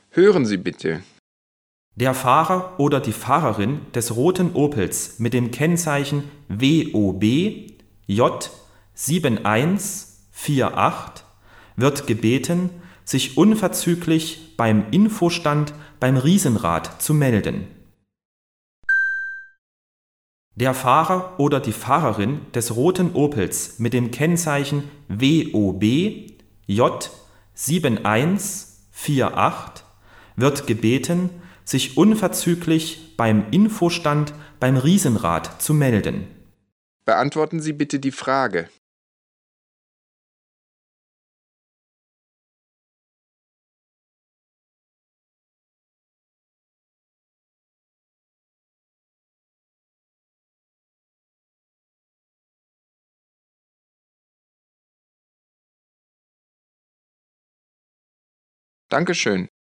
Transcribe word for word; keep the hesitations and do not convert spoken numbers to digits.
Hören Sie bitte. Der Fahrer oder die Fahrerin des roten Opels mit dem Kennzeichen W O B J sieben eins vier acht wird gebeten, sich unverzüglich beim Infostand beim Riesenrad zu melden. Der Fahrer oder die Fahrerin des roten Opels mit dem Kennzeichen W O B J sieben eins vier acht wird gebeten, sich unverzüglich beim Infostand beim Riesenrad zu melden. Beantworten Sie bitte die Frage. Dankeschön.